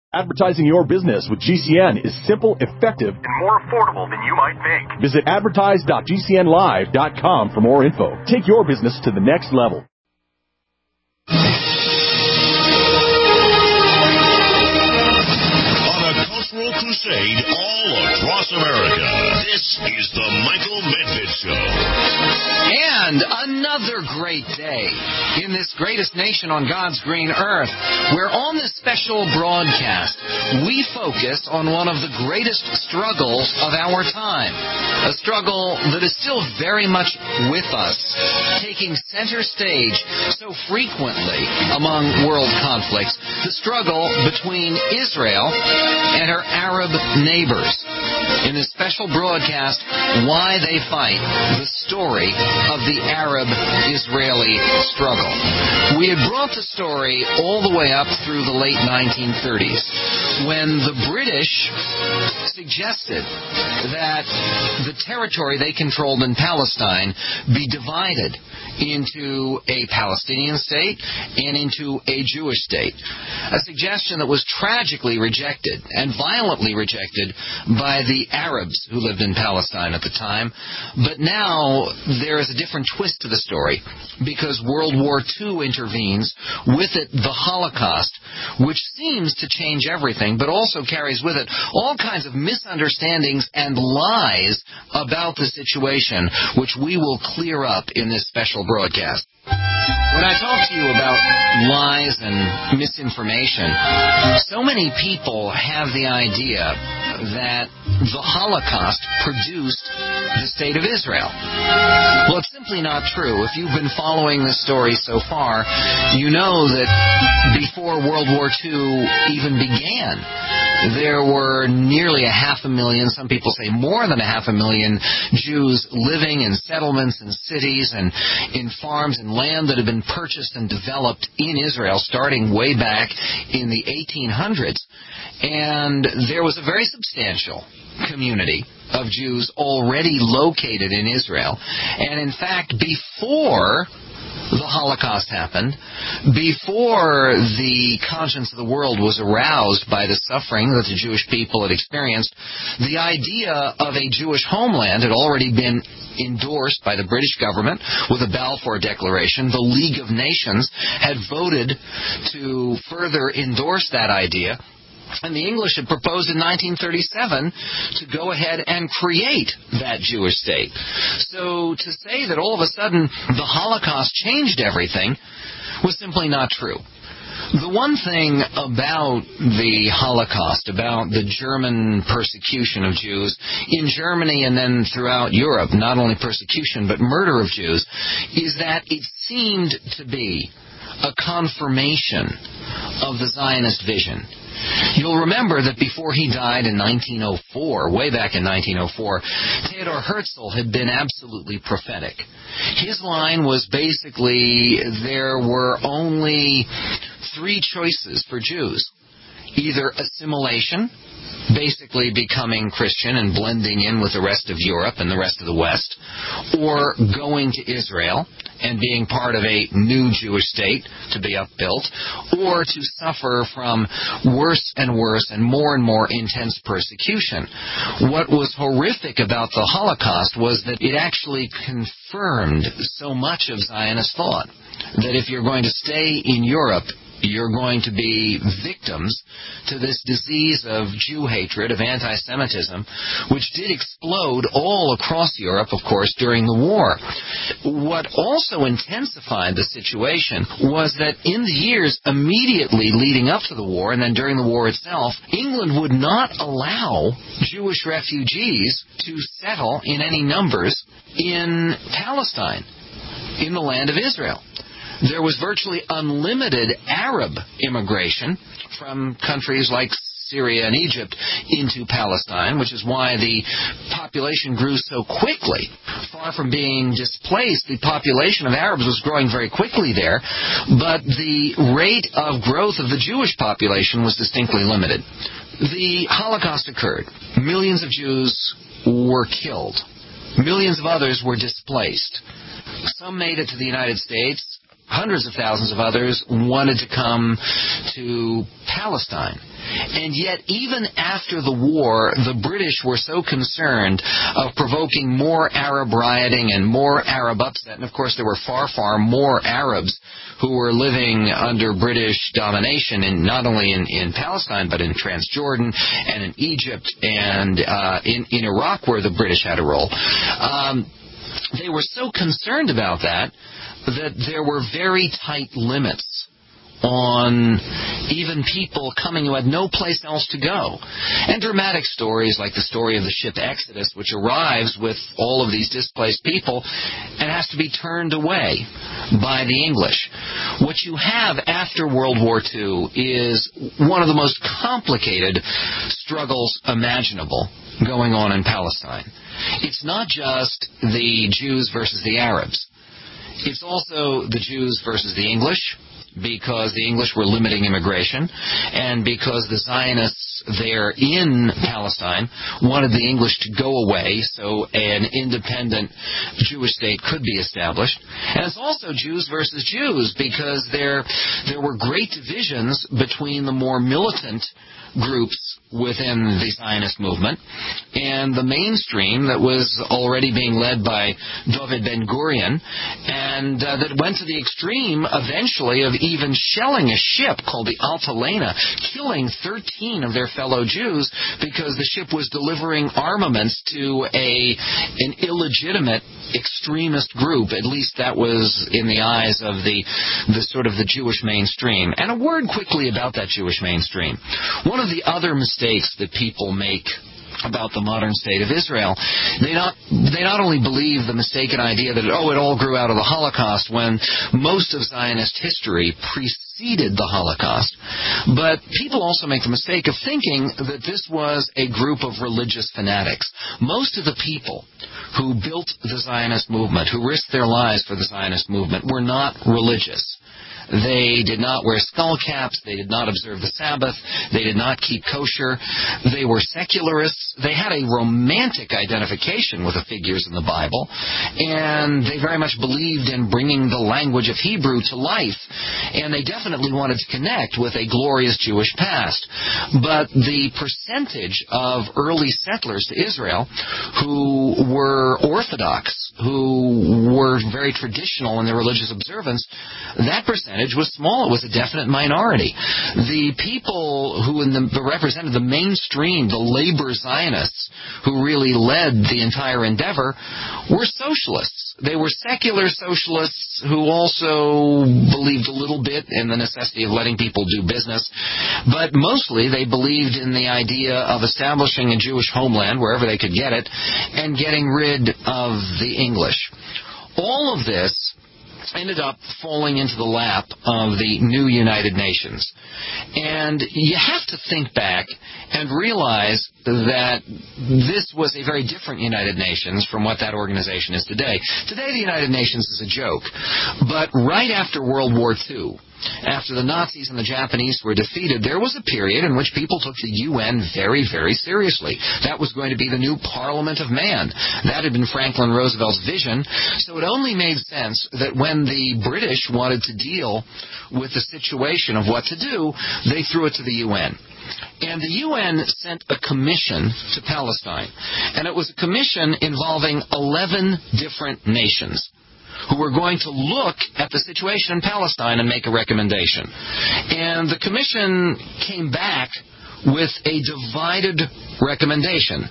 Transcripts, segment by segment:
Advertising your business with GCN is simple, effective, and more affordable than you might think. Visit advertise.gcnlive.com for more info. Take your business to the next level. On a cultural crusade all across America, this is the Michael Medved Show. And another great day in this greatest nation on God's green earth, where on this special broadcast, we focus on one of the greatest struggles of our time. A struggle that is still very much with us, taking center stage so frequently among world conflicts, the struggle between Israel and her Arab neighbors. In this special broadcast, Why They Fight, the story of the Arab-Israeli struggle. We had brought the story all the way up through the late 1930s, when the British suggested that the territory they controlled in Palestine be divided into a Palestinian state and into a Jewish state. A suggestion that was tragically rejected and violently rejected by the Arabs who lived in Palestine at the time. But now there is a different twist to the story, because World War II intervenes, with it the Holocaust, which seems to change everything, but also carries with it all kinds of misunderstandings and lies about the situation, which we will clear up in this special broadcast. When I talk to you about lies and misinformation, so many people have the idea that the Holocaust produced the State of Israel. Well, it's simply not true. If you've been following this story so far, you know that before World War II even began, there were nearly 500,000, some people say more than 500,000 Jews living in settlements and cities and in farms and land that had been purchased and developed in Israel starting way back in the 1800s. And there was a very substantial community of Jews already located in Israel. And in fact, before the Holocaust happened, before the conscience of the world was aroused by the suffering that the Jewish people had experienced, the idea of a Jewish homeland had already been endorsed by the British government with the Balfour Declaration. The League of Nations had voted to further endorse that idea. And the English had proposed in 1937 to go ahead and create that Jewish state. So to say that all of a sudden the Holocaust changed everything was simply not true. The one thing about the Holocaust, about the German persecution of Jews in Germany and then throughout Europe, not only persecution but murder of Jews, is that it seemed to be a confirmation of the Zionist vision. You'll remember that before he died in 1904, way back in 1904, Theodor Herzl had been absolutely prophetic. His line was basically there were only three choices for Jews. Either assimilation, basically becoming Christian and blending in with the rest of Europe and the rest of the West, or going to Israel and being part of a new Jewish state to be upbuilt, or to suffer from worse and worse and more intense persecution. What was horrific about the Holocaust was that it actually confirmed so much of Zionist thought, that if you're going to stay in Europe, you're going to be victims to this disease of Jew hatred, of anti-Semitism, which did explode all across Europe, of course, during the war. What also intensified the situation was that in the years immediately leading up to the war, and then during the war itself, England would not allow Jewish refugees to settle in any numbers in Palestine, in the land of Israel. There was virtually unlimited Arab immigration from countries like Syria and Egypt into Palestine, which is why the population grew so quickly. Far from being displaced, the population of Arabs was growing very quickly there, but the rate of growth of the Jewish population was distinctly limited. The Holocaust occurred. Millions of Jews were killed. Millions of others were displaced. Some made it to the United States. hundreds of thousands of others wanted to come to Palestine. And yet, even after the war, the British were so concerned of provoking more Arab rioting and more Arab upset. And, of course, there were far, far more Arabs who were living under British domination, not only in Palestine, but in Transjordan and in Egypt and in Iraq, where the British had a role. They were so concerned about that there were very tight limits on even people coming who had no place else to go. And dramatic stories like the story of the ship Exodus, which arrives with all of these displaced people and has to be turned away by the English. What you have after World War II is one of the most complicated struggles imaginable going on in Palestine. It's not just the Jews versus the Arabs. It's also the Jews versus the English, because the English were limiting immigration, and because the Zionists there in Palestine wanted the English to go away so an independent Jewish state could be established. And it's also Jews versus Jews, because there were great divisions between the more militant groups within the Zionist movement and the mainstream that was already being led by David Ben-Gurion, and that went to the extreme eventually of even shelling a ship called the Altalena, killing 13 of their fellow Jews because the ship was delivering armaments to an illegitimate extremist group. At least that was in the eyes of the sort of the Jewish mainstream. And a word quickly about that Jewish mainstream. One of the other mistakes that people make about the modern state of Israel, they not only believe the mistaken idea that, it all grew out of the Holocaust, when most of Zionist history preceded the Holocaust, but people also make the mistake of thinking that this was a group of religious fanatics. Most of the people who built the Zionist movement, who risked their lives for the Zionist movement, were not religious. They did not wear skull caps. They did not observe the Sabbath. They did not keep kosher. They were secularists. They had a romantic identification with the figures in the Bible, and they very much believed in bringing the language of Hebrew to life, and they definitely wanted to connect with a glorious Jewish past. But the percentage of early settlers to Israel who were Orthodox, who were very traditional in their religious observance, that percentage was small. It was a definite minority. The people who represented the mainstream, the labor Zionists, who really led the entire endeavor, were socialists. They were secular socialists who also believed a little bit in the necessity of letting people do business, but mostly they believed in the idea of establishing a Jewish homeland wherever they could get it and getting rid of the English. All of this ended up falling into the lap of the new United Nations. And you have to think back and realize that this was a very different United Nations from what that organization is today. Today, the United Nations is a joke. But right after World War II, after the Nazis and the Japanese were defeated, there was a period in which people took the UN very, very seriously. That was going to be the new Parliament of Man. That had been Franklin Roosevelt's vision. So it only made sense that when the British wanted to deal with the situation of what to do, they threw it to the UN. And the UN sent a commission to Palestine. And it was a commission involving 11 different nations who were going to look at the situation in Palestine and make a recommendation. And the commission came back with a divided recommendation.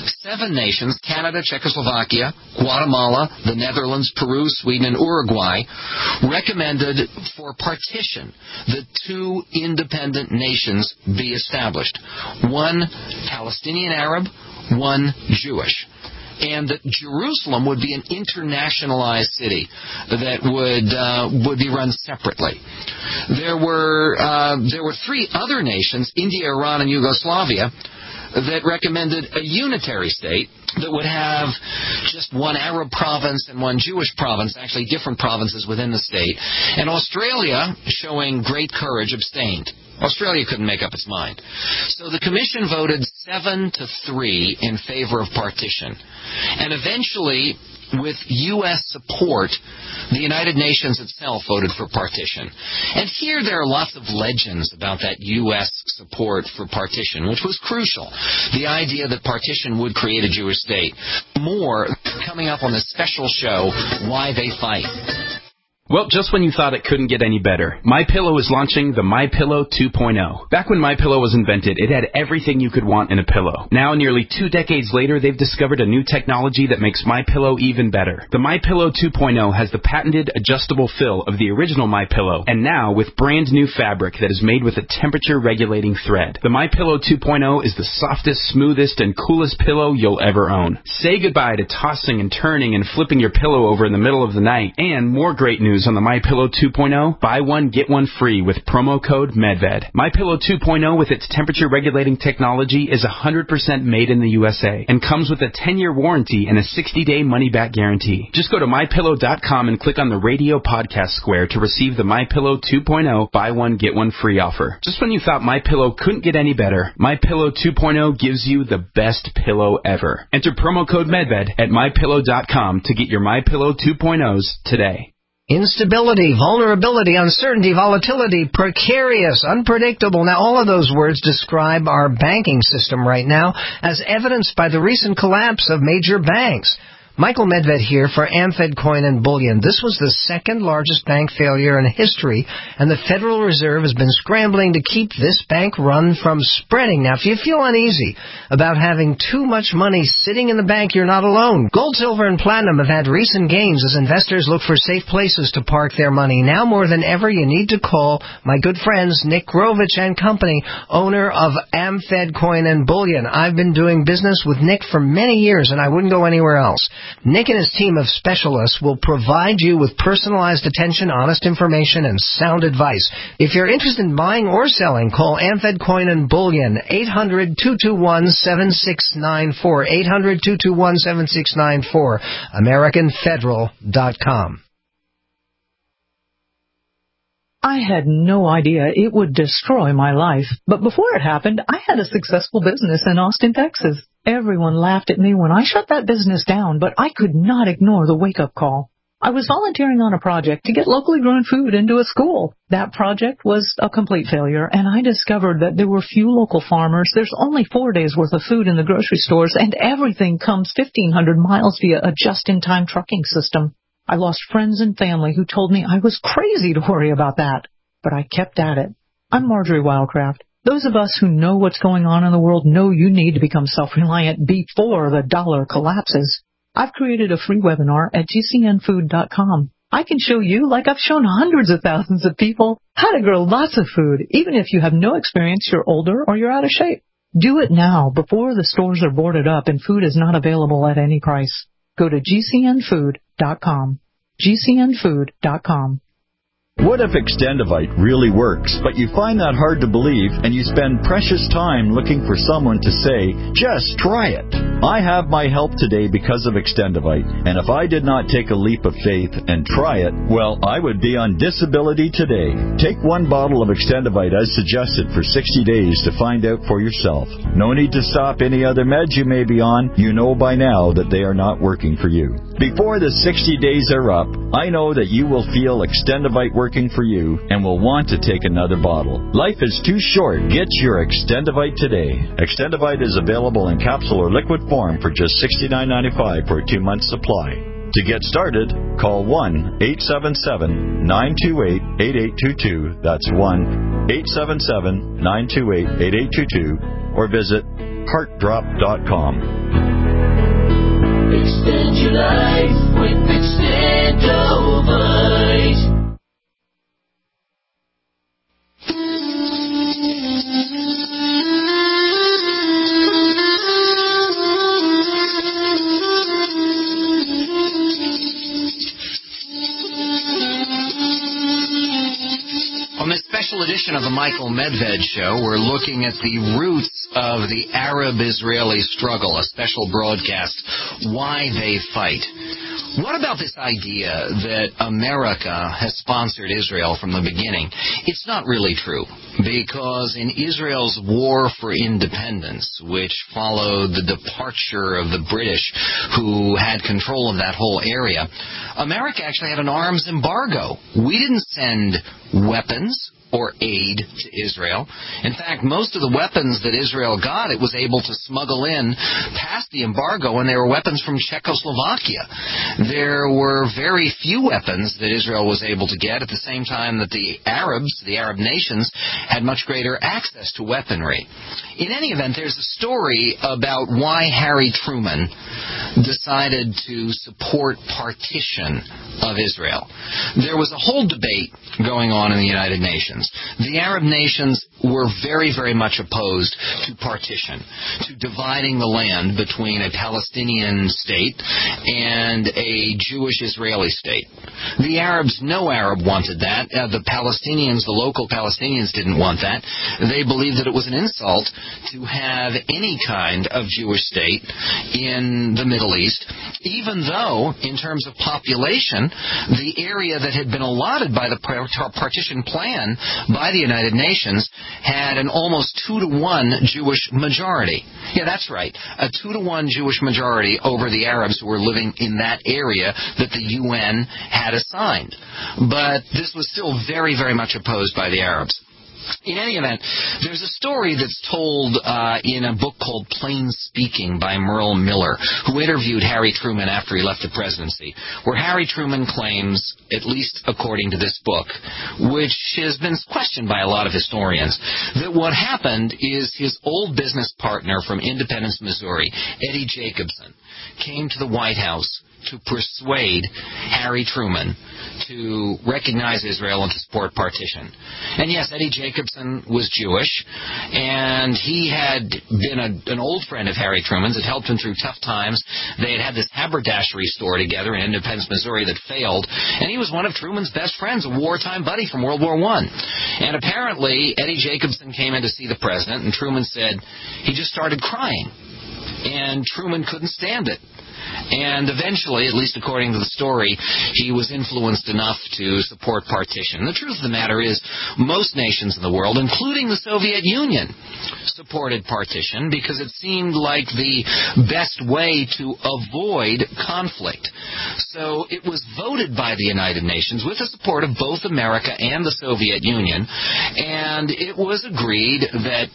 7 nations, Canada, Czechoslovakia, Guatemala, the Netherlands, Peru, Sweden, and Uruguay, recommended for partition that 2 independent nations be established. 1 Palestinian Arab, 1 Jewish. And that Jerusalem would be an internationalized city that would be run separately. There were 3 other nations, India, Iran, and Yugoslavia, that recommended a unitary state that would have just 1 Arab province and 1 Jewish province, actually different provinces within the state. And Australia, showing great courage, abstained. Australia couldn't make up its mind. So the commission voted 7-3 in favor of partition. And eventually, with U.S. support, the United Nations itself voted for partition. And here there are lots of legends about that U.S. support for partition, which was crucial. The idea that partition would create a Jewish state. More coming up on this special show, Why They Fight. Well, just when you thought it couldn't get any better, MyPillow is launching the MyPillow 2.0. Back when MyPillow was invented, it had everything you could want in a pillow. Now, nearly 2 decades later, they've discovered a new technology that makes MyPillow even better. The MyPillow 2.0 has the patented adjustable fill of the original MyPillow, and now with brand new fabric that is made with a temperature-regulating thread. The MyPillow 2.0 is the softest, smoothest, and coolest pillow you'll ever own. Say goodbye to tossing and turning and flipping your pillow over in the middle of the night. And more great news on the MyPillow 2.0, buy one, get one free with promo code MEDVED. MyPillow 2.0 with its temperature-regulating technology is 100% made in the USA and comes with a 10-year warranty and a 60-day money-back guarantee. Just go to MyPillow.com and click on the radio podcast square to receive the MyPillow 2.0 buy one, get one free offer. Just when you thought MyPillow couldn't get any better, MyPillow 2.0 gives you the best pillow ever. Enter promo code MEDVED at MyPillow.com to get your MyPillow 2.0s today. Instability, vulnerability, uncertainty, volatility, precarious, unpredictable. Now, all of those words describe our banking system right now, as evidenced by the recent collapse of major banks. Michael Medved here for Amfed Coin and Bullion. This was the second largest bank failure in history, and the Federal Reserve has been scrambling to keep this bank run from spreading. Now, if you feel uneasy about having too much money sitting in the bank, you're not alone. Gold, silver, and platinum have had recent gains as investors look for safe places to park their money. Now more than ever, you need to call my good friends Nick Grovich and Company, owner of Amfed Coin and Bullion. I've been doing business with Nick for many years, and I wouldn't go anywhere else. Nick and his team of specialists will provide you with personalized attention, honest information, and sound advice. If you're interested in buying or selling, call Amfed Coin and Bullion, 800-221-7694, 800-221-7694, AmericanFederal.com. I had no idea it would destroy my life, but before it happened, I had a successful business in Austin, Texas. Everyone laughed at me when I shut that business down, but I could not ignore the wake-up call. I was volunteering on a project to get locally grown food into a school. That project was a complete failure, and I discovered that there were few local farmers. There's only 4 days' worth of food in the grocery stores, and everything comes 1,500 miles via a just-in-time trucking system. I lost friends and family who told me I was crazy to worry about that, but I kept at it. I'm Marjorie Wildcraft. Those of us who know what's going on in the world know you need to become self-reliant before the dollar collapses. I've created a free webinar at GCNfood.com. I can show you, like I've shown hundreds of thousands of people, how to grow lots of food, even if you have no experience, you're older, or you're out of shape. Do it now, before the stores are boarded up and food is not available at any price. Go to GCNfood.com. GCNfood.com. What if Extendivite really works, but you find that hard to believe and you spend precious time looking for someone to say, just try it? I have my help today because of Extendivite, and if I did not take a leap of faith and try it, well, I would be on disability today. Take one bottle of Extendivite as suggested for 60 days to find out for yourself. No need to stop any other meds you may be on. You know by now that they are not working for you. Before the 60 days are up, I know that you will feel Extendivite working for you and will want to take another bottle. Life is too short. Get your Extendivite today. Extendivite is available in capsule or liquid form for just $69.95 for a 2-month supply. To get started, call 1-877-928-8822. That's 1-877-928-8822. Or visit heartdrop.com. Extend your life with Extendivite. On this special edition of the Michael Medved Show, we're looking at the roots of the Arab-Israeli struggle, a special broadcast, Why They Fight. What about this idea that America has sponsored Israel from the beginning? It's not really true, because in Israel's war for independence, which followed the departure of the British, who had control of that whole area, America actually had an arms embargo. We didn't send weapons or aid to Israel. In fact, most of the weapons that Israel got, it was able to smuggle in past the embargo, and they were weapons from Czechoslovakia. There were very few weapons that Israel was able to get at the same time that the Arabs, the Arab nations, had much greater access to weaponry. In any event, there's a story about why Harry Truman decided to support partition of Israel. There was a whole debate going on in the United Nations. The Arab nations were very, very much opposed to partition, to dividing the land between a Palestinian state and a Jewish-Israeli state. The Arabs, no Arab wanted that. The Palestinians, the local Palestinians, didn't want that. They believed that it was an insult to have any kind of Jewish state in the Middle East, even though, in terms of population, the area that had been allotted by the partition plan by the United Nations had an almost 2-to-1 Jewish majority. Yeah, that's right. A 2-to-1 Jewish majority over the Arabs who were living in that area that the UN had assigned. But this was still very, very much opposed by the Arabs. In any event, there's a story that's told in a book called Plain Speaking by Merle Miller, who interviewed Harry Truman after he left the presidency, where Harry Truman claims, at least according to this book, which has been questioned by a lot of historians, that what happened is his old business partner from Independence, Missouri, Eddie Jacobson, came to the White House to persuade Harry Truman to recognize Israel and to support partition. And yes, Eddie Jacobson was Jewish, and he had been an old friend of Harry Truman's. It helped him through tough times. They had had this haberdashery store together in Independence, Missouri that failed, and he was one of Truman's best friends, a wartime buddy from World War I. And apparently, Eddie Jacobson came in to see the president, and Truman said he just started crying, and Truman couldn't stand it. And eventually, at least according to the story, he was influenced enough to support partition. The truth of the matter is, most nations in the world, including the Soviet Union, supported partition because it seemed like the best way to avoid conflict. So it was voted by the United Nations with the support of both America and the Soviet Union, and it was agreed that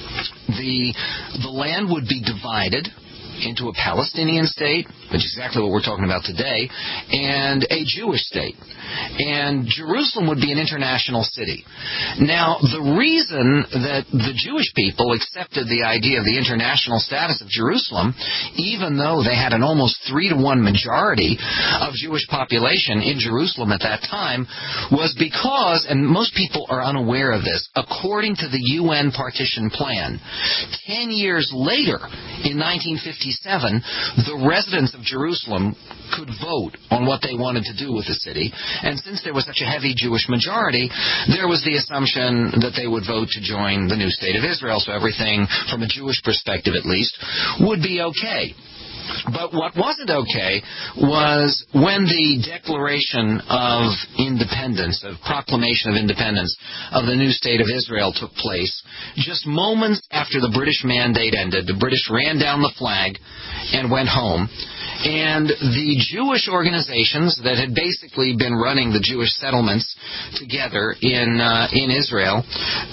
the land would be divided into a Palestinian state, which is exactly what we're talking about today, and a Jewish state. And Jerusalem would be an international city. Now, the reason that the Jewish people accepted the idea of the international status of Jerusalem, even though they had an almost 3-to-1 majority of Jewish population in Jerusalem at that time, was because, and most people are unaware of this, according to the UN partition plan, 10 years later, in 1957, the residents of Jerusalem could vote on what they wanted to do with the city. And since there was such a heavy Jewish majority, there was the assumption that they would vote to join the new state of Israel, so everything, from a Jewish perspective at least, would be okay. But what wasn't okay was when the Declaration of Independence, of Proclamation of Independence of the new state of Israel took place. Just moments after the British mandate ended, the British ran down the flag and went home. And the Jewish organizations that had basically been running the Jewish settlements together in Israel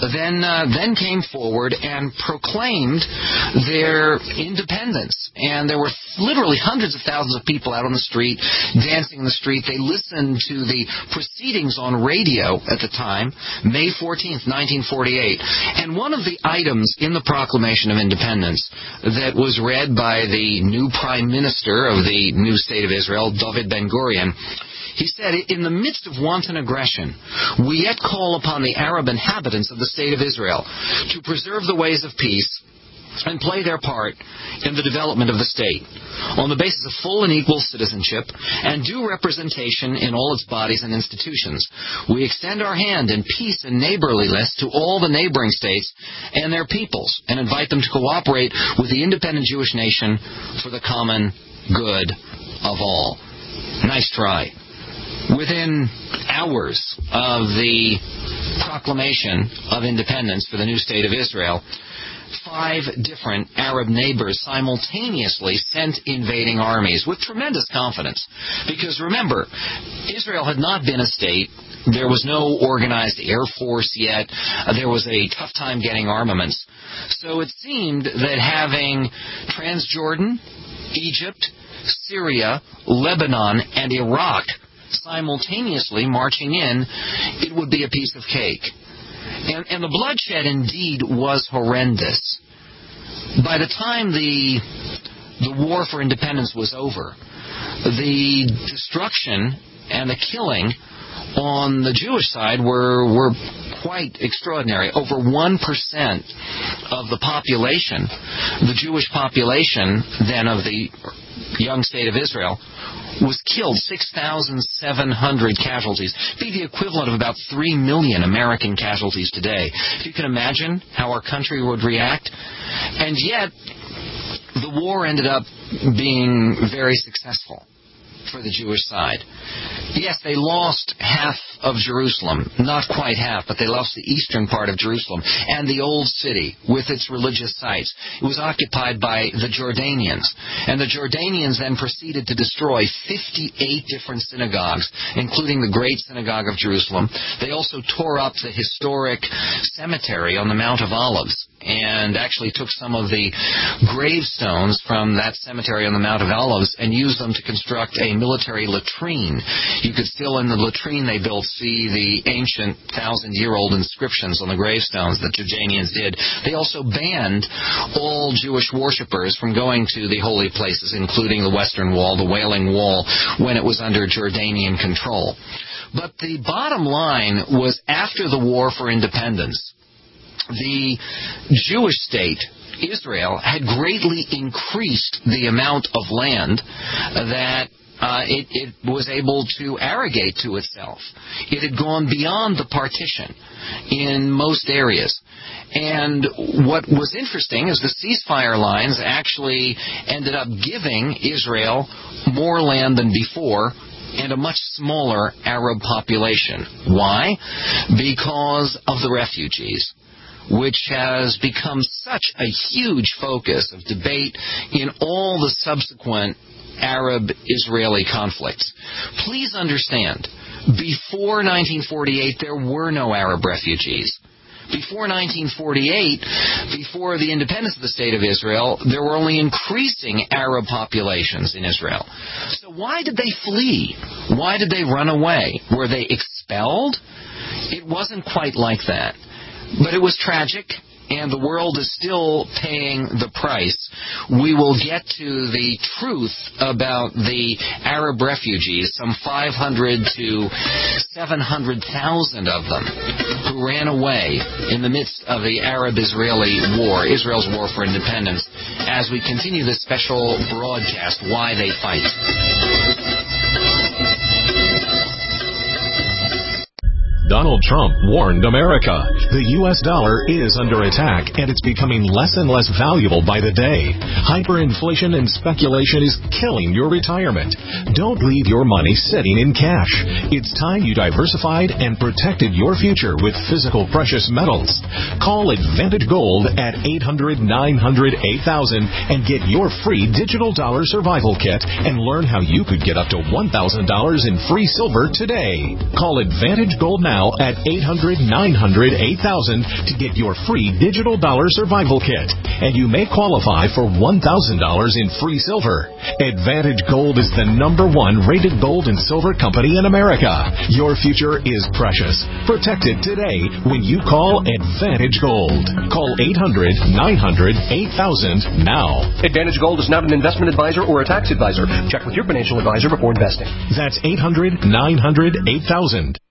then came forward and proclaimed their independence. And there were literally hundreds of thousands of people out on the street, dancing in the street. They listened to the proceedings on radio at the time, May 14th, 1948. And one of the items in the Proclamation of Independence that was read by the new Prime Minister of the new state of Israel, David Ben-Gurion, he said, "In the midst of wanton aggression, we yet call upon the Arab inhabitants of the state of Israel to preserve the ways of peace and play their part in the development of the state on the basis of full and equal citizenship and due representation in all its bodies and institutions. We extend our hand in peace and neighborliness to all the neighboring states and their peoples and invite them to cooperate with the independent Jewish nation for the common good of all." Nice try. Within hours of the proclamation of independence for the new state of Israel, 5 different Arab neighbors simultaneously sent invading armies with tremendous confidence. Because remember, Israel had not been a state. There was no organized air force yet. There was a tough time getting armaments. So it seemed that having Transjordan, Egypt, Syria, Lebanon, and Iraq simultaneously marching in, it would be a piece of cake. And the bloodshed indeed was horrendous. By the time the war for independence was over, the destruction and the killing on the Jewish side were quite extraordinary. Over 1% of the population, the Jewish population then of the young state of Israel, was killed. 6,700 casualties. Be the equivalent of about 3 million American casualties today. If you can imagine how our country would react. And yet, the war ended up being very successful for the Jewish side. Yes, they lost half of Jerusalem. Not quite half, but they lost the eastern part of Jerusalem and the old city with its religious sites. It was occupied by the Jordanians. And the Jordanians then proceeded to destroy 58 different synagogues, including the Great Synagogue of Jerusalem. They also tore up the historic cemetery on the Mount of Olives and actually took some of the gravestones from that cemetery on the Mount of Olives and used them to construct a military latrine. You could still, in the latrine they built, see the ancient 1,000-year-old inscriptions on the gravestones that Jordanians did. They also banned all Jewish worshippers from going to the holy places, including the Western Wall, the Wailing Wall, when it was under Jordanian control. But the bottom line was, after the war for independence, the Jewish state, Israel, had greatly increased the amount of land that it was able to arrogate to itself. It had gone beyond the partition in most areas. And what was interesting is the ceasefire lines actually ended up giving Israel more land than before and a much smaller Arab population. Why? Because of the refugees, which has become such a huge focus of debate in all the subsequent Arab-Israeli conflicts. Please understand, before 1948, there were no Arab refugees. Before 1948, before the independence of the State of Israel, there were only increasing Arab populations in Israel. So why did they flee? Why did they run away? Were they expelled? It wasn't quite like that. But it was tragic, and the world is still paying the price. We will get to the truth about the Arab refugees, some 500 to 700,000 of them, who ran away in the midst of the Arab-Israeli war, Israel's war for independence, as we continue this special broadcast, Why They Fight. Donald Trump warned America. The U.S. dollar is under attack, and it's becoming less and less valuable by the day. Hyperinflation and speculation is killing your retirement. Don't leave your money sitting in cash. It's time you diversified and protected your future with physical precious metals. Call Advantage Gold at 800-900-8000 and get your free digital dollar survival kit and learn how you could get up to $1,000 in free silver today. Call Advantage Gold now at 800-900-8000 to get your free digital dollar survival kit, and you may qualify for $1,000 in free silver. Advantage Gold is the #1 rated gold and silver company in America. Your future is precious. Protect it today when you call Advantage Gold. Call 800-900-8000 now. Advantage Gold is not an investment advisor or a tax advisor. Check with your financial advisor before investing. That's 800-900-8000.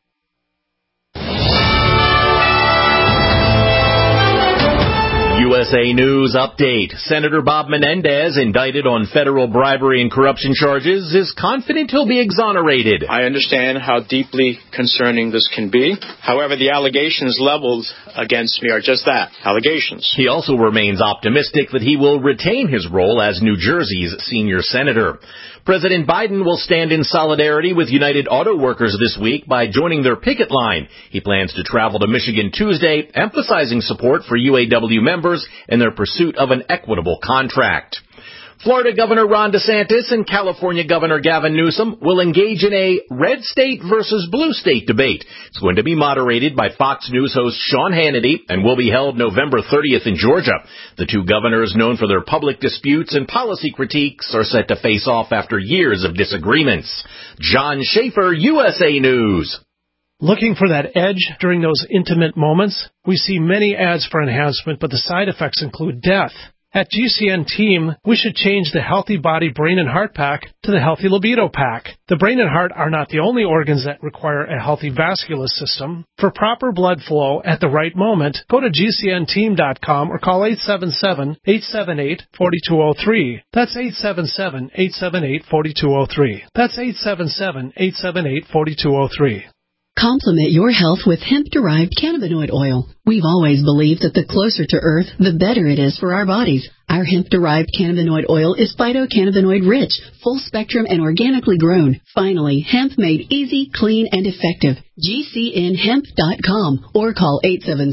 U.S. USA News Update. Senator Bob Menendez, indicted on federal bribery and corruption charges, is confident he'll be exonerated. I understand how deeply concerning this can be. However, the allegations leveled against me are just that, allegations. He also remains optimistic that he will retain his role as New Jersey's senior senator. President Biden will stand in solidarity with United Auto Workers this week by joining their picket line. He plans to travel to Michigan Tuesday, emphasizing support for UAW members in their pursuit of an equitable contract. Florida Governor Ron DeSantis and California Governor Gavin Newsom will engage in a red state versus blue state debate. It's going to be moderated by Fox News host Sean Hannity and will be held November 30th in Georgia. The two governors, known for their public disputes and policy critiques, are set to face off after years of disagreements. John Schaefer, USA News. Looking for that edge during those intimate moments? We see many ads for enhancement, but the side effects include death. At GCN Team, we should change the Healthy Body, Brain, and Heart Pack to the Healthy Libido Pack. The brain and heart are not the only organs that require a healthy vascular system. For proper blood flow at the right moment, go to GCNteam.com or call 877-878-4203. That's 877-878-4203. That's 877-878-4203. Complement your health with hemp-derived cannabinoid oil. We've always believed that the closer to Earth, the better it is for our bodies. Our hemp-derived cannabinoid oil is phytocannabinoid-rich, full-spectrum, and organically grown. Finally, hemp made easy, clean, and effective. GCNhemp.com or call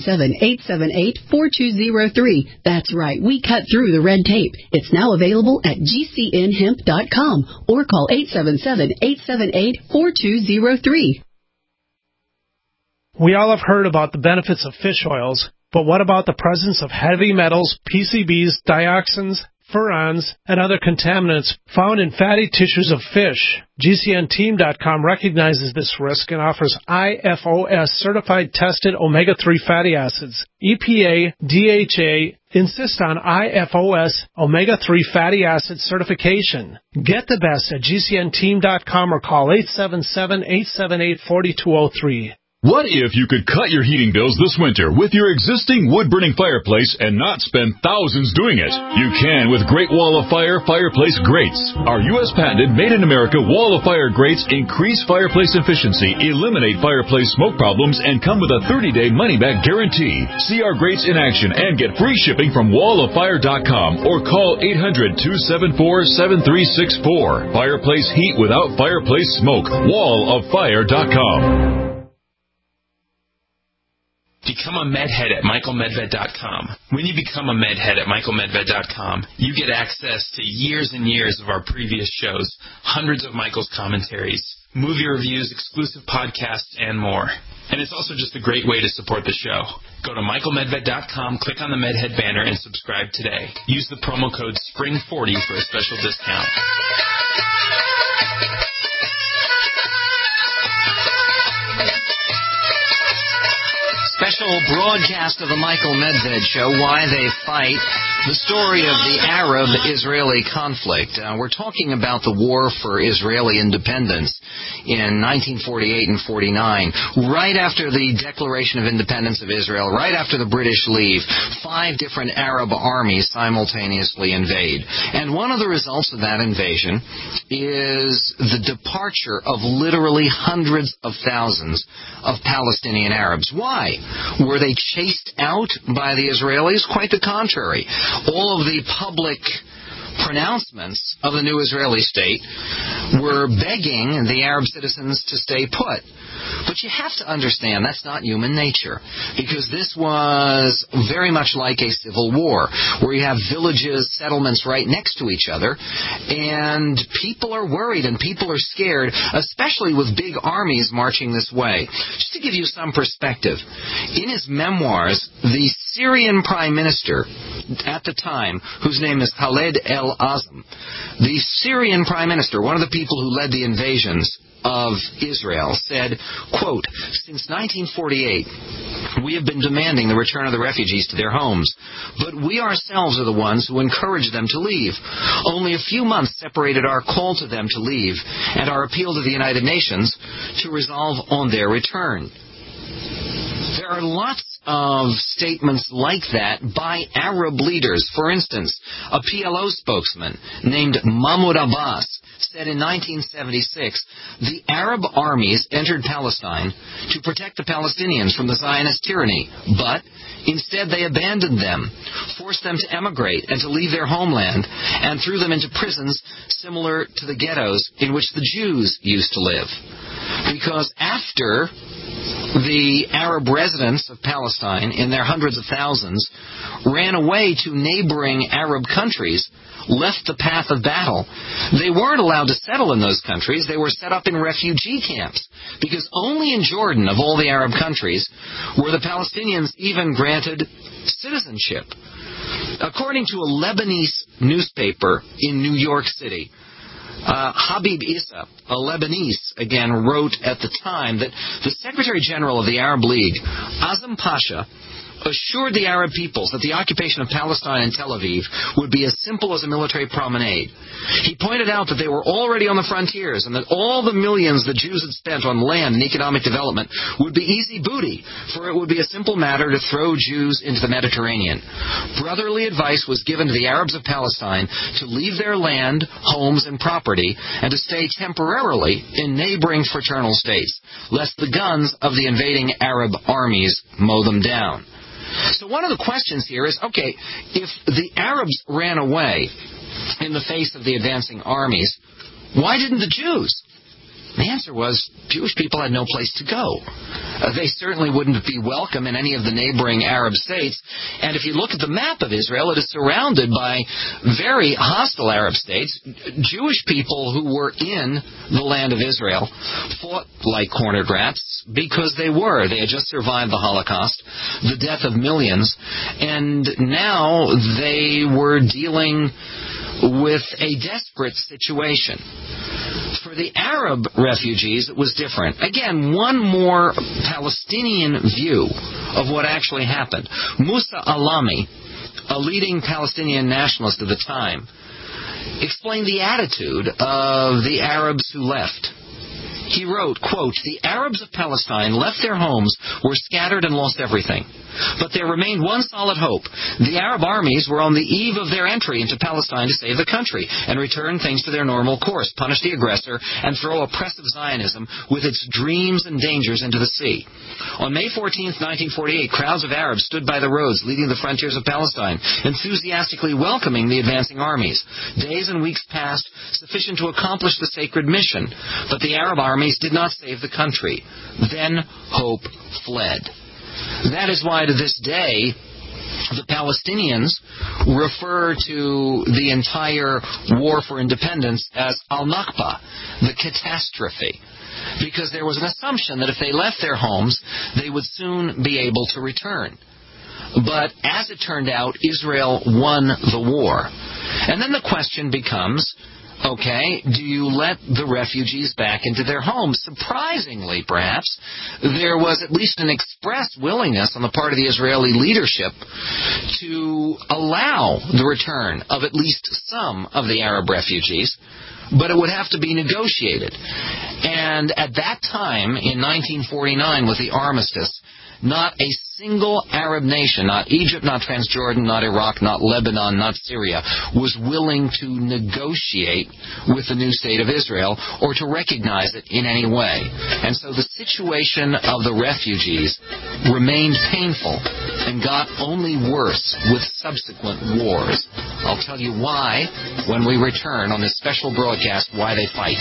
877-878-4203. That's right, we cut through the red tape. It's now available at GCNhemp.com or call 877-878-4203. We all have heard about the benefits of fish oils, but what about the presence of heavy metals, PCBs, dioxins, furans, and other contaminants found in fatty tissues of fish? GCNteam.com recognizes this risk and offers IFOS certified tested omega-3 fatty acids. EPA, DHA insist on IFOS omega-3 fatty acid certification. Get the best at GCNteam.com or call 877-878-4203. What if you could cut your heating bills this winter with your existing wood-burning fireplace and not spend thousands doing it? You can with Great Wall of Fire fireplace grates. Our U.S. patented made-in-America Wall of Fire grates increase fireplace efficiency, eliminate fireplace smoke problems, and come with a 30-day money-back guarantee. See our grates in action and get free shipping from walloffire.com or call 800-274-7364. Fireplace heat without fireplace smoke. walloffire.com. Become a medhead at michaelmedved.com. When you become a medhead at michaelmedved.com, you get access to years and years of our previous shows, hundreds of Michael's commentaries, movie reviews, exclusive podcasts, and more. And it's also just a great way to support the show. Go to michaelmedved.com, click on the Medhead banner, and subscribe today. Use the promo code SPRING40 for a special discount. Special broadcast of the Michael Medved Show, Why They Fight, the story of the Arab-Israeli conflict. We're talking about the war for Israeli independence in 1948 and 49. Right after the Declaration of Independence of Israel, right after the British leave, 5 different Arab armies simultaneously invade. And one of the results of that invasion is the departure of literally hundreds of thousands of Palestinian Arabs. Why? Were they chased out by the Israelis? Quite the contrary. All of the public pronouncements of the new Israeli state were begging the Arab citizens to stay put. But you have to understand that's not human nature, because this was very much like a civil war, where you have villages, settlements right next to each other, and people are worried and people are scared, especially with big armies marching this way. Just to give you some perspective, in his memoirs, the Syrian prime minister at the time, whose name is Khaled el-Azam, the Syrian prime minister, one of the people who led the invasions of Israel, said, quote, "Since 1948, we have been demanding the return of the refugees to their homes, but we ourselves are the ones who encouraged them to leave. Only a few months separated our call to them to leave and our appeal to the United Nations to resolve on their return." There are lots of statements like that by Arab leaders. For instance, a PLO spokesman named Mahmoud Abbas said in 1976, the Arab armies entered Palestine to protect the Palestinians from the Zionist tyranny, but instead they abandoned them, forced them to emigrate and to leave their homeland, and threw them into prisons similar to the ghettos in which the Jews used to live. Because after the Arab residents of Palestine, in their hundreds of thousands, ran away to neighboring Arab countries, left the path of battle, they weren't allowed to settle in those countries. They were set up in refugee camps, because only in Jordan, of all the Arab countries, were the Palestinians even granted citizenship. According to a Lebanese newspaper in New York City, Habib Issa, a Lebanese, again, wrote at the time that the Secretary General of the Arab League, Azam Pasha, assured the Arab peoples that the occupation of Palestine and Tel Aviv would be as simple as a military promenade. He pointed out that they were already on the frontiers and that all the millions the Jews had spent on land and economic development would be easy booty, for it would be a simple matter to throw Jews into the Mediterranean. Brotherly advice was given to the Arabs of Palestine to leave their land, homes, and property and to stay temporarily in neighboring fraternal states, lest the guns of the invading Arab armies mow them down. So one of the questions here is, okay, if the Arabs ran away in the face of the advancing armies, why didn't the Jews? The answer was, Jewish people had no place to go. They certainly wouldn't be welcome in any of the neighboring Arab states. And if you look at the map of Israel, it is surrounded by very hostile Arab states. Jewish people who were in the land of Israel fought like cornered rats because they were. They had just survived the Holocaust, the death of millions, and now they were dealing with a desperate situation. For the Arab refugees, it was different. Again, one more Palestinian view of what actually happened. Musa Alami, a leading Palestinian nationalist of the time, explained the attitude of the Arabs who left. He wrote, quote, "The Arabs of Palestine left their homes, were scattered, and lost everything. But there remained one solid hope. The Arab armies were on the eve of their entry into Palestine to save the country and return things to their normal course, punish the aggressor, and throw oppressive Zionism with its dreams and dangers into the sea. On May 14, 1948, crowds of Arabs stood by the roads leading the frontiers of Palestine, enthusiastically welcoming the advancing armies. Days and weeks passed, sufficient to accomplish the sacred mission, but the Arab armies did not save the country. Then hope fled." That is why to this day the Palestinians refer to the entire war for independence as Al-Nakba, the catastrophe, because there was an assumption that if they left their homes, they would soon be able to return. But as it turned out, Israel won the war. And then the question becomes, okay, do you let the refugees back into their homes? Surprisingly, perhaps, there was at least an expressed willingness on the part of the Israeli leadership to allow the return of at least some of the Arab refugees, but it would have to be negotiated. And at that time, in 1949, with the armistice, not a single Arab nation, not Egypt, not Transjordan, not Iraq, not Lebanon, not Syria, was willing to negotiate with the new state of Israel or to recognize it in any way. And so the situation of the refugees remained painful and got only worse with subsequent wars. I'll tell you why when we return on this special broadcast, Why They Fight.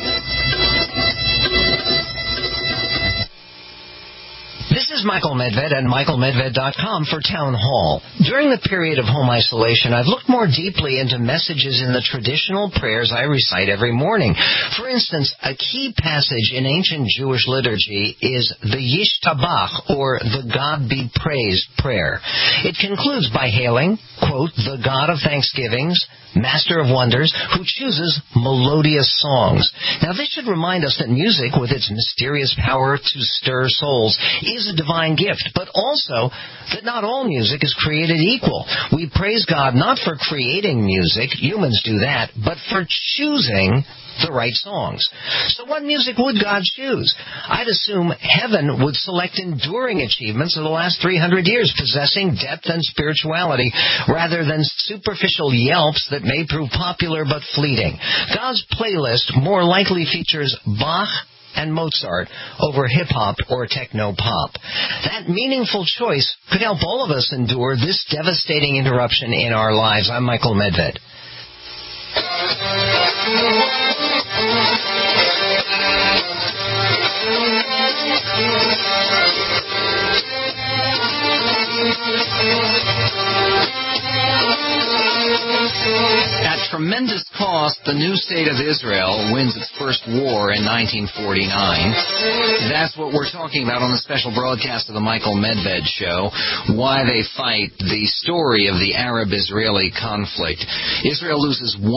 This is Michael Medved at michaelmedved.com for Town Hall. During the period of home isolation, I've looked more deeply into messages in the traditional prayers I recite every morning. For instance, a key passage in ancient Jewish liturgy is the Yishtabach, or the God be praised prayer. It concludes by hailing, quote, the God of thanksgivings, Master of wonders, who chooses melodious songs. Now, this should remind us that music, with its mysterious power to stir souls, is a divine gift, but also that not all music is created equal. We praise God not for creating music, humans do that, but for choosing the right songs. So what music would God choose? I'd assume heaven would select enduring achievements of the last 300 years, possessing depth and spirituality, rather than superficial yelps that may prove popular but fleeting. God's playlist more likely features Bach and Mozart over hip-hop or techno-pop. That meaningful choice could help all of us endure this devastating interruption in our lives. I'm Michael Medved. At tremendous cost, the new state of Israel wins its first war in 1949. That's what we're talking about on the special broadcast of the Michael Medved Show, Why They Fight, the story of the Arab-Israeli conflict. Israel loses 1%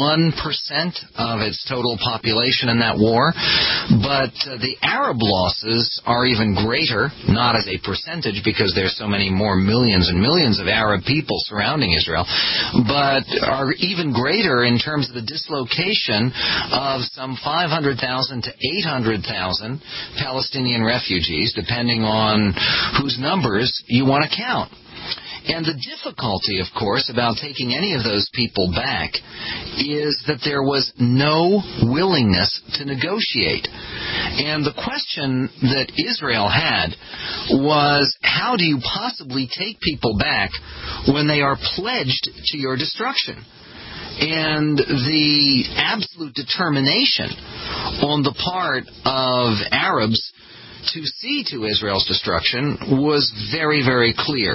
of its total population in that war, but the Arab losses are even greater, not as a percentage because there's so many more millions and millions of Arab people surrounding Israel, but are even greater in terms of the dislocation of some 500,000 to 800,000 Palestinian refugees, depending on whose numbers you want to count. And the difficulty, of course, about taking any of those people back is that there was no willingness to negotiate. And the question that Israel had was, how do you possibly take people back when they are pledged to your destruction? And the absolute determination on the part of Arabs to see to Israel's destruction was very, very clear.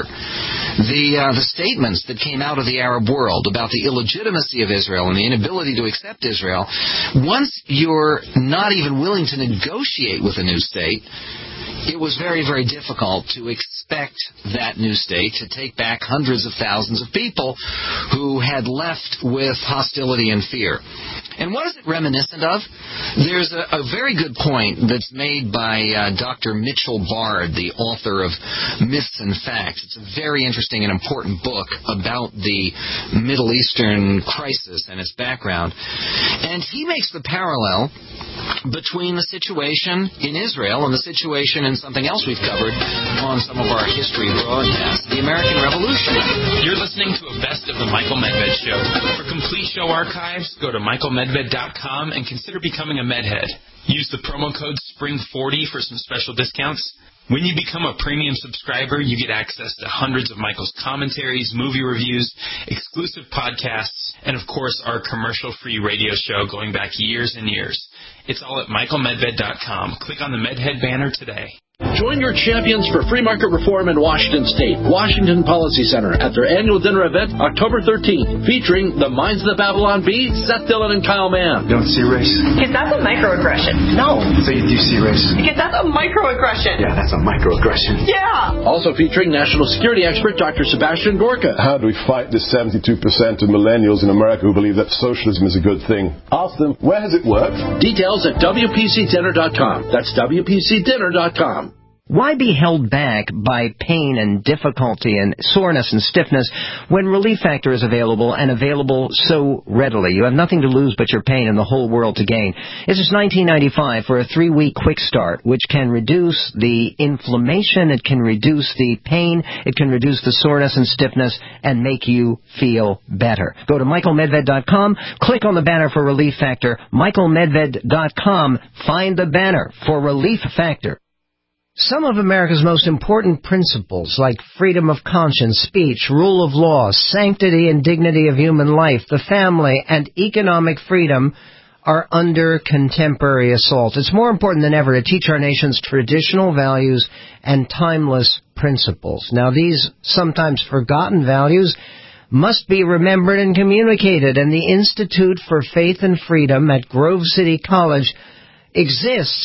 The statements that came out of the Arab world about the illegitimacy of Israel and the inability to accept Israel, once you're not even willing to negotiate with a new state, it was very, very difficult to expect that new state to take back hundreds of thousands of people who had left with hostility and fear. And what is it reminiscent of? There's a very good point that's made by Dr. Mitchell Bard, the author of Myths and Facts. It's a very interesting and important book about the Middle Eastern crisis and its background. And he makes the parallel between the situation in Israel and the situation in something else we've covered on some of our history broadcasts, the American Revolution. You're listening to a best of the Michael Medved Show. For complete show archives, go to michaelmedved.com and consider becoming a Medhead. Use the promo code SPRING40 for some special discounts. When you become a premium subscriber, you get access to hundreds of Michael's commentaries, movie reviews, exclusive podcasts, and, of course, our commercial-free radio show going back years and years. It's all at michaelmedved.com. Click on the Medhead banner today. Join your champions for free market reform in Washington State, Washington Policy Center, at their annual dinner event October 13th, featuring the Minds of the Babylon Bee, Seth Dillon and Kyle Mann. You don't see race? Because that's a microaggression. No. So you do see race? Because that's a microaggression. Yeah, that's a microaggression. Yeah. Also featuring national security expert Dr. Sebastian Gorka. How do we fight the 72% of millennials in America who believe that socialism is a good thing? Ask them, where has it worked? Details at WPCDinner.com. That's WPCDinner.com. Why be held back by pain and difficulty and soreness and stiffness when Relief Factor is available and available so readily? You have nothing to lose but your pain and the whole world to gain. It's just $19.95 for a 3-week quick start, which can reduce the inflammation, it can reduce the pain, it can reduce the soreness and stiffness, and make you feel better. Go to michaelmedved.com, click on the banner for Relief Factor, michaelmedved.com, find the banner for Relief Factor. Some of America's most important principles, like freedom of conscience, speech, rule of law, sanctity and dignity of human life, the family, and economic freedom, are under contemporary assault. It's more important than ever to teach our nation's traditional values and timeless principles. Now, these sometimes forgotten values must be remembered and communicated, and the Institute for Faith and Freedom at Grove City College exists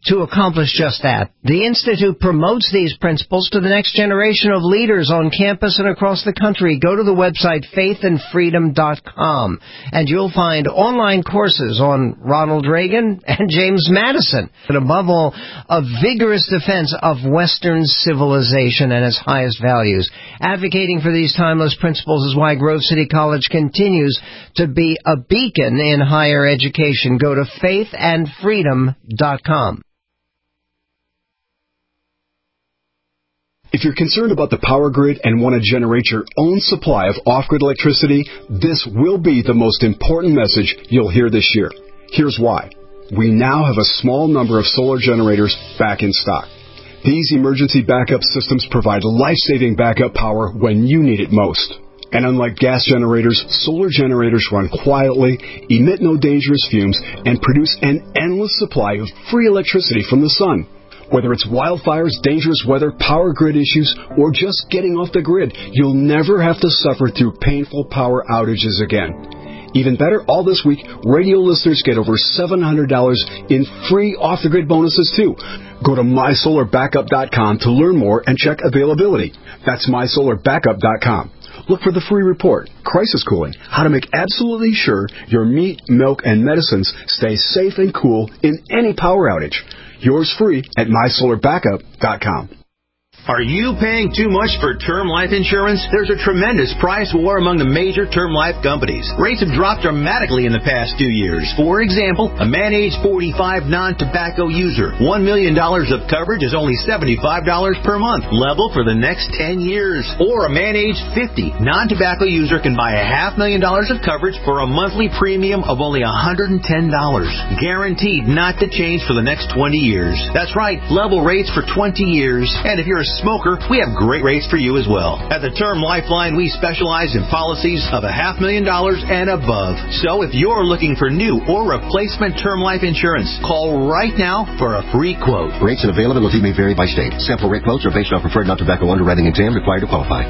to accomplish just that. The Institute promotes these principles to the next generation of leaders on campus and across the country. Go to the website faithandfreedom.com, and you'll find online courses on Ronald Reagan and James Madison, and above all, a vigorous defense of Western civilization and its highest values. Advocating for these timeless principles is why Grove City College continues to be a beacon in higher education. Go to faithandfreedom.com. If you're concerned about the power grid and want to generate your own supply of off-grid electricity, this will be the most important message you'll hear this year. Here's why. We now have a small number of solar generators back in stock. These emergency backup systems provide life-saving backup power when you need it most. And unlike gas generators, solar generators run quietly, emit no dangerous fumes, and produce an endless supply of free electricity from the sun. Whether it's wildfires, dangerous weather, power grid issues, or just getting off the grid, you'll never have to suffer through painful power outages again. Even better, all this week, radio listeners get over $700 in free off-the-grid bonuses, too. Go to mysolarbackup.com to learn more and check availability. That's mysolarbackup.com. Look for the free report, Crisis Cooling, how to make absolutely sure your meat, milk, and medicines stay safe and cool in any power outage. Yours free at mysolarbackup.com. Are you paying too much for term life insurance? There's a tremendous price war among the major term life companies. Rates have dropped dramatically in the past 2 years. For example, a man age 45 non-tobacco user, $1 million of coverage is only $75 per month, level for the next 10 years. Or a man age 50 non-tobacco user can buy $500,000 of coverage for a monthly premium of only $110, guaranteed not to change for the next 20 years. That's right, level rates for 20 years. And if you're a smoker, we have great rates for you as well. At the Term Lifeline, we specialize in policies of $500,000 and above. So if you're looking for new or replacement term life insurance, call right now for a free quote. Rates and availability may vary by state. Sample rate quotes are based on preferred non-tobacco underwriting exam required to qualify.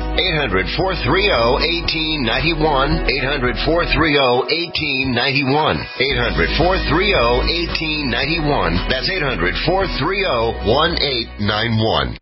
800-430-1891. 800-430-1891. 800-430-1891. That's 800-430-1891.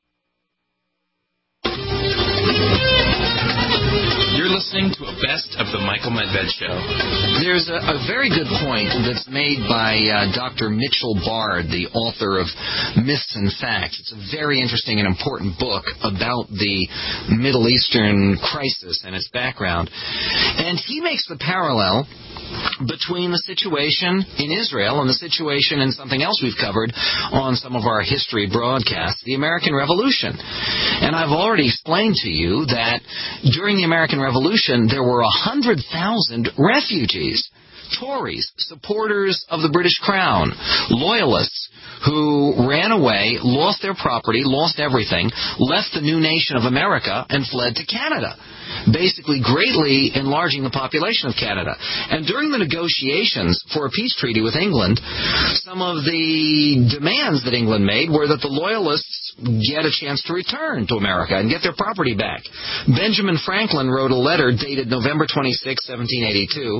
You're listening to a Best of the Michael Medved Show. There's a very good point that's made by Dr. Mitchell Bard, the author of Myths and Facts. It's a very interesting and important book about the Middle Eastern crisis and its background. And he makes the parallel between the situation in Israel and the situation in something else we've covered on some of our history broadcasts, the American Revolution. And I've already explained to you that during the American Revolution, there were 100,000 refugees, Tories, supporters of the British Crown, loyalists who ran away, lost their property, lost everything, left the new nation of America, and fled to Canada, basically greatly enlarging the population of Canada. And during the negotiations for a peace treaty with England, some of the demands that England made were that the loyalists get a chance to return to America and get their property back. Benjamin Franklin wrote a letter dated November 26, 1782,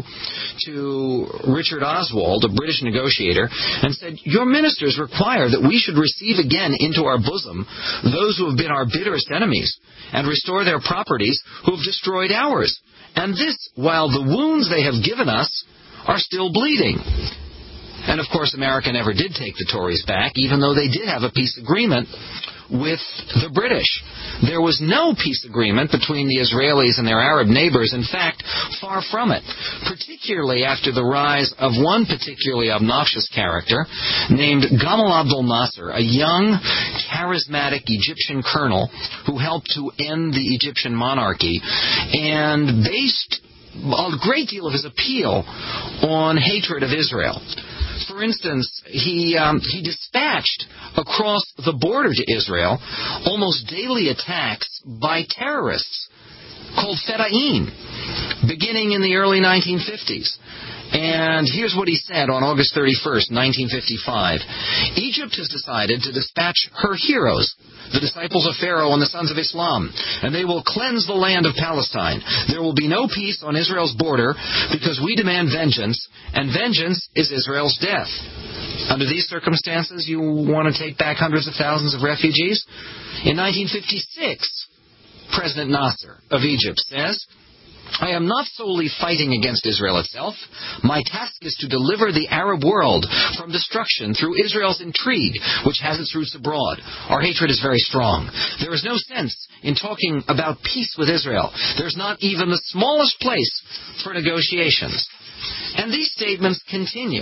to Richard Oswald, a British negotiator, and said, "Your ministers require that we should receive again into our bosom those who have been our bitterest enemies, and restore their properties who have destroyed ours. And this, while the wounds they have given us are still bleeding." And, of course, America never did take the Tories back, even though they did have a peace agreement with the British. There was no peace agreement between the Israelis and their Arab neighbors. In fact, far from it, particularly after the rise of one particularly obnoxious character named Gamal Abdel Nasser, a young, charismatic Egyptian colonel who helped to end the Egyptian monarchy and based a great deal of his appeal on hatred of Israel. For instance, he dispatched across the border to Israel almost daily attacks by terrorists called Fedayeen, beginning in the early 1950s. And here's what he said on August 31st, 1955. "Egypt has decided to dispatch her heroes, the disciples of Pharaoh and the sons of Islam, and they will cleanse the land of Palestine. There will be no peace on Israel's border because we demand vengeance, and vengeance is Israel's death." Under these circumstances, you want to take back hundreds of thousands of refugees? In 1956, President Nasser of Egypt says, I am not solely fighting against Israel itself. My task is to deliver the Arab world from destruction through Israel's intrigue, which has its roots abroad. Our hatred is very strong. There is no sense in talking about peace with Israel. There's not even the smallest place for negotiations. And these statements continue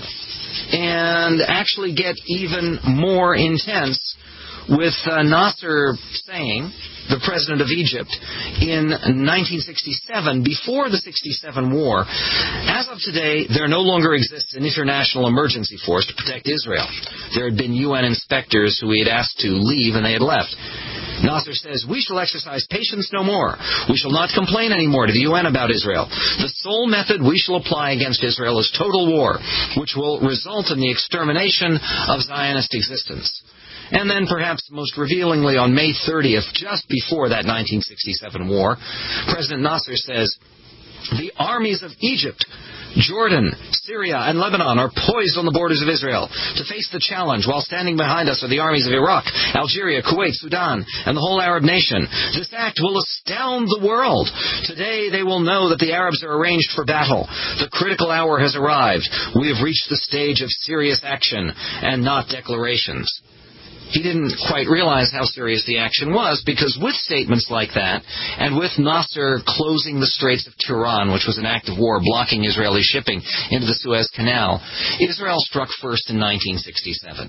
and actually get even more intense with Nasser saying, the president of Egypt, in 1967, before the 67 war, as of today, there no longer exists an international emergency force to protect Israel. There had been UN inspectors who he had asked to leave, and they had left. Nasser says, we shall exercise patience no more. We shall not complain anymore to the UN about Israel. The sole method we shall apply against Israel is total war, which will result in the extermination of Zionist existence. And then perhaps most revealingly on May 30th, just before that 1967 war, President Nasser says, the armies of Egypt, Jordan, Syria, and Lebanon are poised on the borders of Israel to face the challenge, while standing behind us are the armies of Iraq, Algeria, Kuwait, Sudan, and the whole Arab nation. This act will astound the world. Today they will know that the Arabs are arranged for battle. The critical hour has arrived. We have reached the stage of serious action and not declarations. He didn't quite realize how serious the action was, because with statements like that, and with Nasser closing the Straits of Tiran, which was an act of war blocking Israeli shipping into the Suez Canal, Israel struck first in 1967.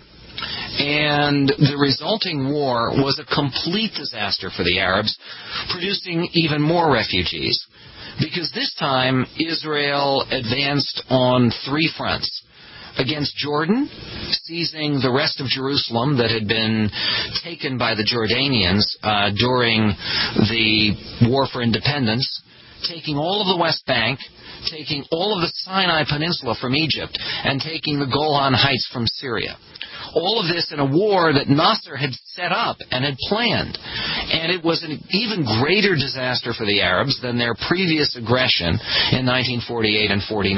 And the resulting war was a complete disaster for the Arabs, producing even more refugees. Because this time, Israel advanced on three fronts. Against Jordan, seizing the rest of Jerusalem that had been taken by the Jordanians during the War for Independence, taking all of the West Bank, taking all of the Sinai Peninsula from Egypt, and taking the Golan Heights from Syria. All of this in a war that Nasser had set up and had planned. And it was an even greater disaster for the Arabs than their previous aggression in 1948 and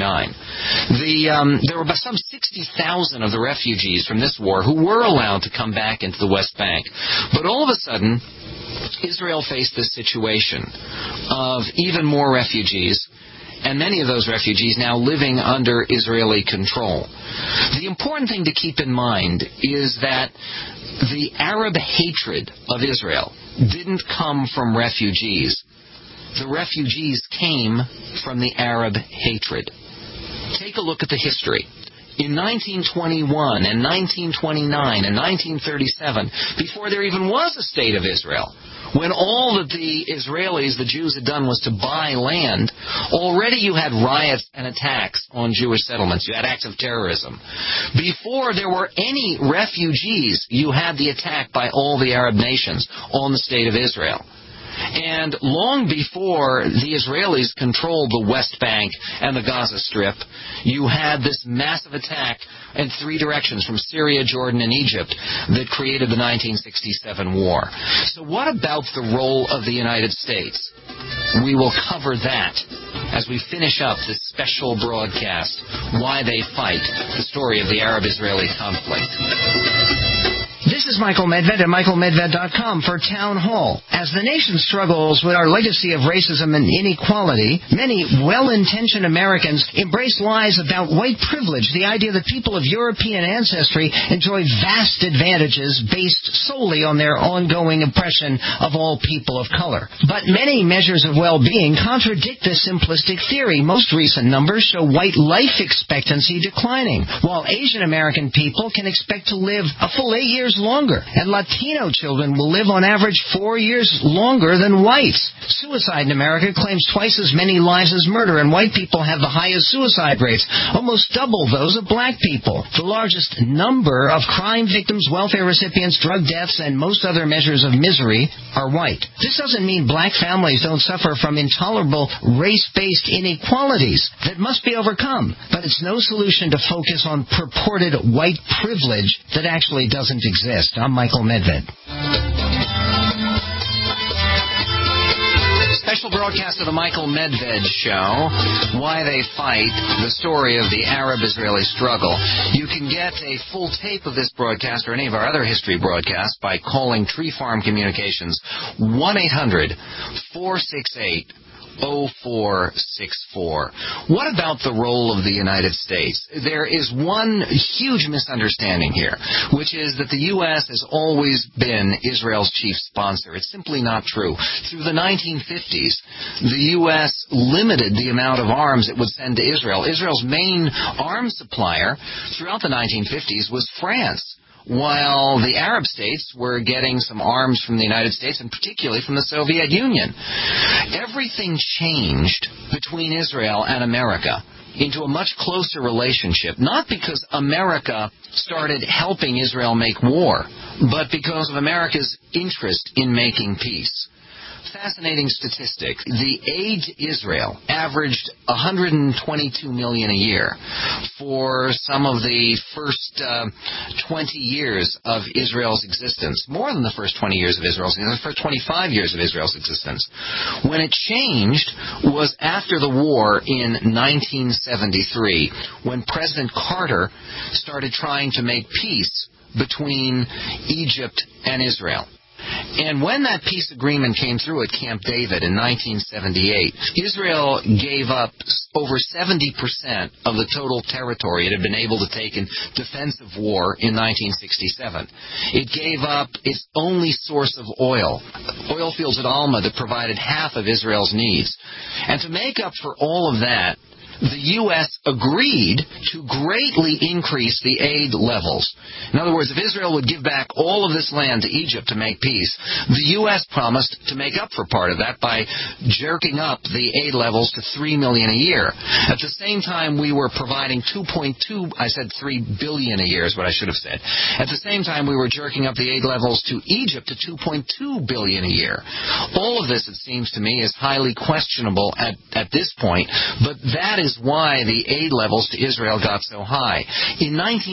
49. There were about some 60,000 of the refugees from this war who were allowed to come back into the West Bank. But all of a sudden, Israel faced this situation of even more refugees, and many of those refugees now living under Israeli control. The important thing to keep in mind is that the Arab hatred of Israel didn't come from refugees. The refugees came from the Arab hatred. Take a look at the history. In 1921 and 1929 and 1937, before there even was a state of Israel, when all that the Israelis, the Jews, had done was to buy land, already you had riots and attacks on Jewish settlements. You had acts of terrorism. Before there were any refugees, you had the attack by all the Arab nations on the state of Israel. And long before the Israelis controlled the West Bank and the Gaza Strip, you had this massive attack in three directions, from Syria, Jordan, and Egypt, that created the 1967 war. So what about the role of the United States? We will cover that as we finish up this special broadcast, Why They Fight, the story of the Arab-Israeli conflict. This is Michael Medved at michaelmedved.com for Town Hall. As the nation struggles with our legacy of racism and inequality, many well-intentioned Americans embrace lies about white privilege, the idea that people of European ancestry enjoy vast advantages based solely on their ongoing oppression of all people of color. But many measures of well-being contradict this simplistic theory. Most recent numbers show white life expectancy declining, while Asian American people can expect to live a full 8 years longer, and Latino children will live on average 4 years longer than whites. Suicide in America claims twice as many lives as murder, and white people have the highest suicide rates, almost double those of black people. The largest number of crime victims, welfare recipients, drug deaths, and most other measures of misery are white. This doesn't mean black families don't suffer from intolerable race-based inequalities that must be overcome, but it's no solution to focus on purported white privilege that actually doesn't exist. I'm Michael Medved. special broadcast of the Michael Medved Show, Why They Fight, the story of the Arab-Israeli struggle. You can get a full tape of this broadcast or any of our other history broadcasts by calling Tree Farm Communications 1-800-468-0464. What about the role of the United States? There is one huge misunderstanding here, which is that the U.S. has always been Israel's chief sponsor. It's simply not true. Through the 1950s, the U.S. limited the amount of arms it would send to Israel. Israel's main arms supplier throughout the 1950s was France, while the Arab states were getting some arms from the United States, and particularly from the Soviet Union. Everything changed between Israel and America into a much closer relationship, not because America started helping Israel make war, but because of America's interest in making peace. Fascinating statistic. The aid to Israel averaged $122 million a year for some of the first 20 years of Israel's existence. More than the first 20 years of Israel's existence, the first 25 years of Israel's existence. When it changed was after the war in 1973, when President Carter started trying to make peace between Egypt and Israel. And when that peace agreement came through at Camp David in 1978, Israel gave up over 70% of the total territory it had been able to take in defensive war in 1967. It gave up its only source of oil fields at Alma that provided half of Israel's needs. And to make up for all of that, the U.S. agreed to greatly increase the aid levels. In other words, if Israel would give back all of this land to Egypt to make peace, the U.S. promised to make up for part of that by jerking up the aid levels to $3 million a year. At the same time, we were providing $3 billion a year is what I should have said. At the same time, we were jerking up the aid levels to Egypt to $2.2 billion a year. All of this, it seems to me, is highly questionable at this point, but that is why the aid levels to Israel got so high. In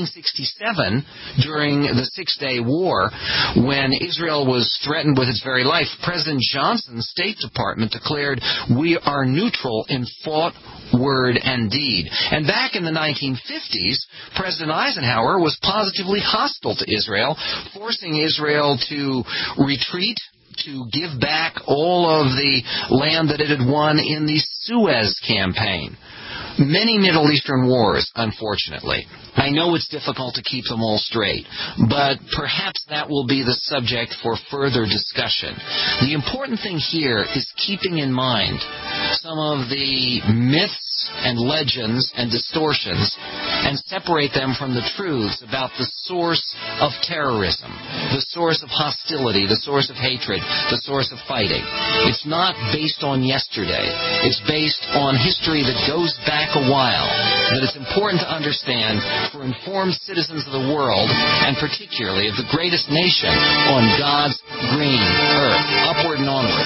1967, during the Six-Day War, when Israel was threatened with its very life, President Johnson's State Department declared, "We are neutral in thought, word, and deed." And back in the 1950s, President Eisenhower was positively hostile to Israel, forcing Israel to retreat, to give back all of the land that it had won in the Suez Campaign. Many Middle Eastern wars, unfortunately. I know it's difficult to keep them all straight, but perhaps that will be the subject for further discussion. The important thing here is keeping in mind some of the myths and legends and distortions and separate them from the truths about the source of terrorism, the source of hostility, the source of hatred, the source of fighting. It's not based on yesterday. It's based on history that goes back a while, that it's important to understand for informed citizens of the world, and particularly of the greatest nation on God's green earth. Upward and onward.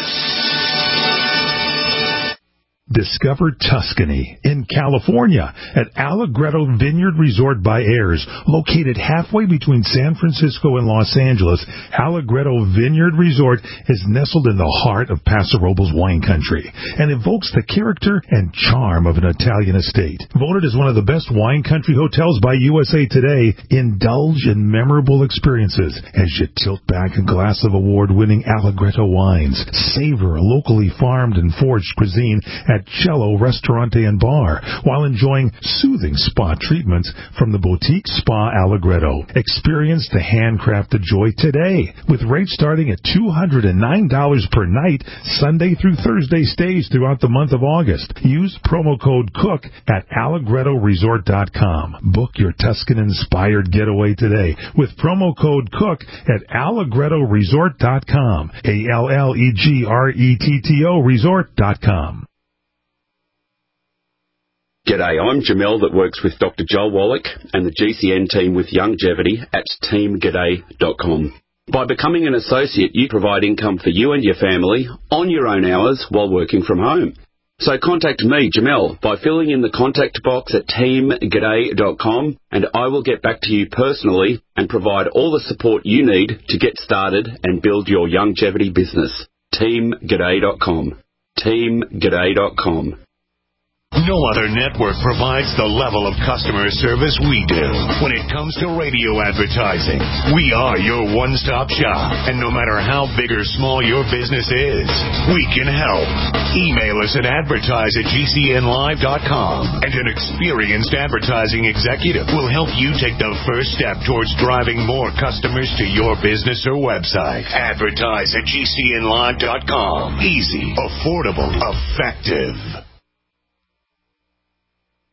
Discover Tuscany in California at Allegretto Vineyard Resort by Ayers. Located halfway between San Francisco and Los Angeles, Allegretto Vineyard Resort is nestled in the heart of Paso Robles wine country and evokes the character and charm of an Italian estate. Voted as one of the best wine country hotels by USA Today, indulge in memorable experiences as you tilt back a glass of award-winning Allegretto wines. Savor locally farmed and foraged cuisine at Cello Restaurante and Bar, while enjoying soothing spa treatments from the Boutique Spa Allegretto. Experience the handcrafted joy today, with rates starting at $209 per night, Sunday through Thursday stays throughout the month of August. Use promo code COOK at AllegrettoResort.com. Book your Tuscan-inspired getaway today with promo code COOK at AllegrettoResort.com. ALLEGRETTO Resort.com. G'day, I'm Jamel that works with Dr. Joel Wallach and the GCN team with Longevity at teamg'day.com. By becoming an associate, you provide income for you and your family on your own hours while working from home. So contact me, Jamel, by filling in the contact box at teamg'day.com, and I will get back to you personally and provide all the support you need to get started and build your longevity business. teamg'day.com. teamg'day.com. No other network provides the level of customer service we do when it comes to radio advertising. We are your one-stop shop, and no matter how big or small your business is, we can help. Email us at advertise@gcnlive.com, and an experienced advertising executive will help you take the first step towards driving more customers to your business or website. Advertise@gcnlive.com. Easy, affordable, effective.